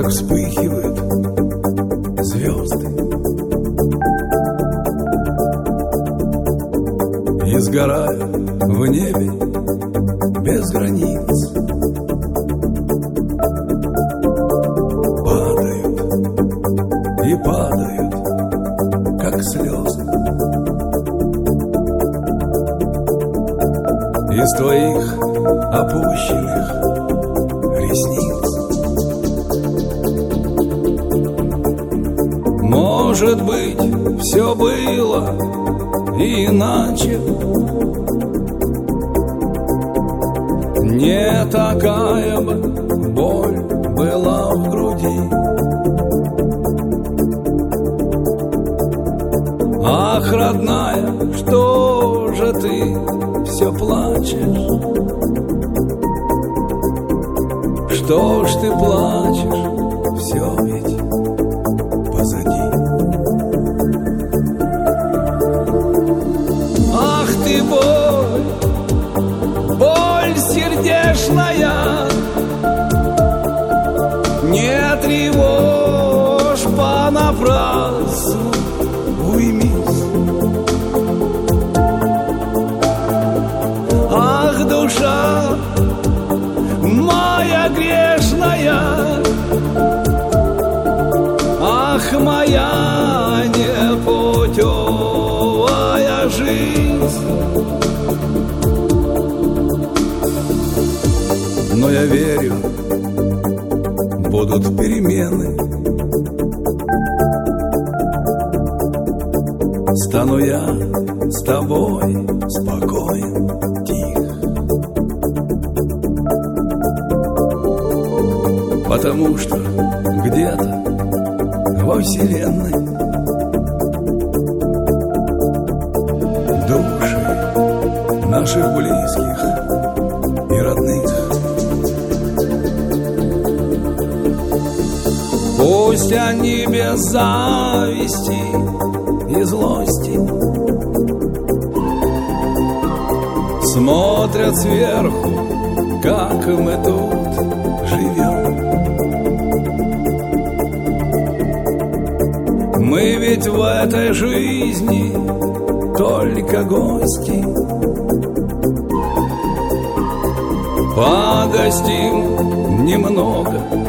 как вспыхивают звезды и сгорают в небе без границ. Падают и падают, как слезы из твоих опущенных ресниц. Может быть, все было иначе, не такая бы боль была в груди. Ах, родная, что же ты все плачешь? Что ж ты плачешь? Все ведь позади. Ах ты боль, боль сердечная, не тревожь понапрасну, уймись. Ах, душа моя грешная, ах, моя непутевая жизнь. Но я верю, будут перемены. Стану я с тобой спокоен, тих, потому что где-то во вселенной души наших близких и родных. Пусть они без зависти и злости смотрят сверху, как мы тут живем. Мы ведь в этой жизни только гости. Погостим немного